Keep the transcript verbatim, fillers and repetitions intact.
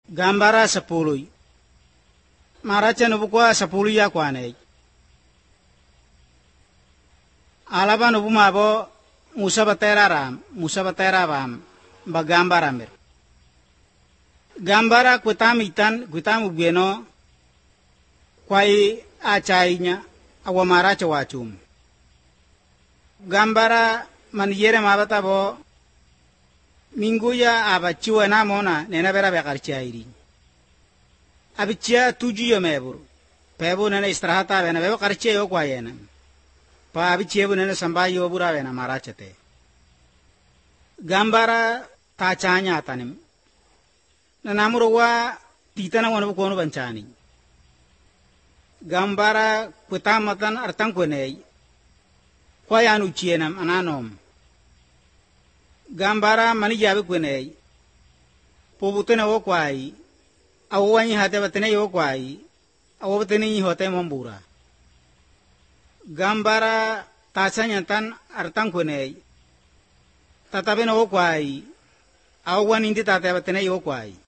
Gambara sepuluh. Maracha nubu kwa sepuluh ya kwane. Alaba nubu mabo Musa batera ram, Musa batera ram, ba gambara mer. Gambara kutam itan, kutam ubeno, kwai achainya, awa maracha wachum. Gambara man yere mabata bo minguya abachiwa na mona nena bera bekarchairi. Abichia tuju yo mebur. Pebo nena istrahata bena bebo karche yo kwayena. Pa abichia bu nena sambai yo bura bena marachate. Gambara tachanya atanim. Na namuruwa titana wanu kono banchani. Gambara kutamatan artang kwenei. Kwayanu chienam ananom. Gambara mani jabe kwenei. Pobutena wo kwai. Awanyi hate batene yo kwai. Awo batene hote mambura. Gambara tasanya tan artang kwenei. Tatabe no kwai. Awan indi tate batene yo kwai.